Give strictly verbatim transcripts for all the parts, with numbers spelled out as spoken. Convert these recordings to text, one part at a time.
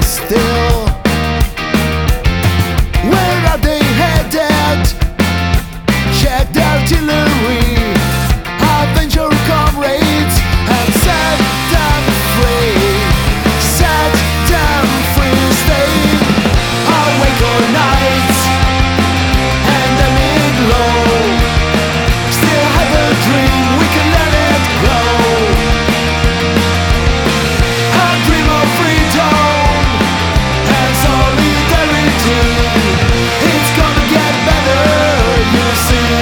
still. Where are they headed? Check the artillery, avenger comrades, and set them free. Set them free. Stay awake all night and then it low. Still have a dream, we can let it go. A dream of freedom and solidarity. It's gonna get better, you see.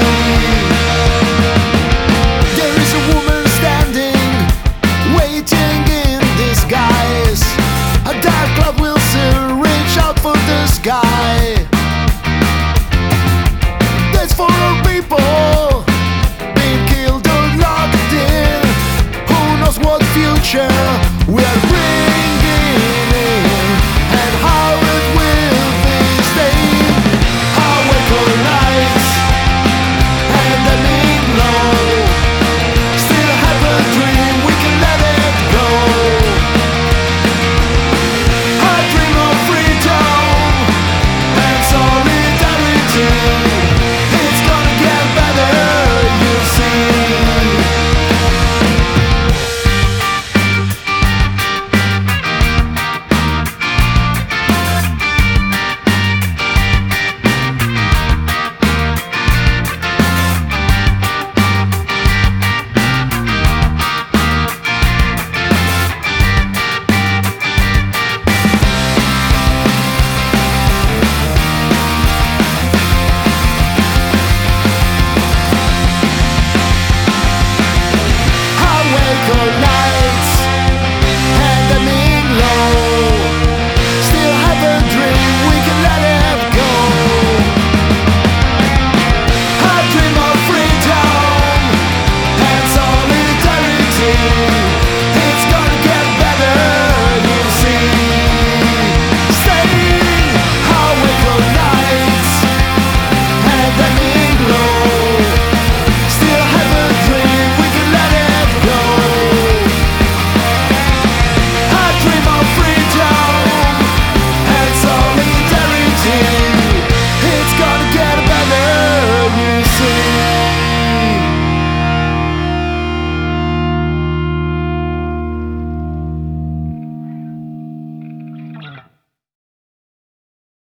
There is a woman standing, waiting in disguise. A dark cloud will soon reach out for the sky.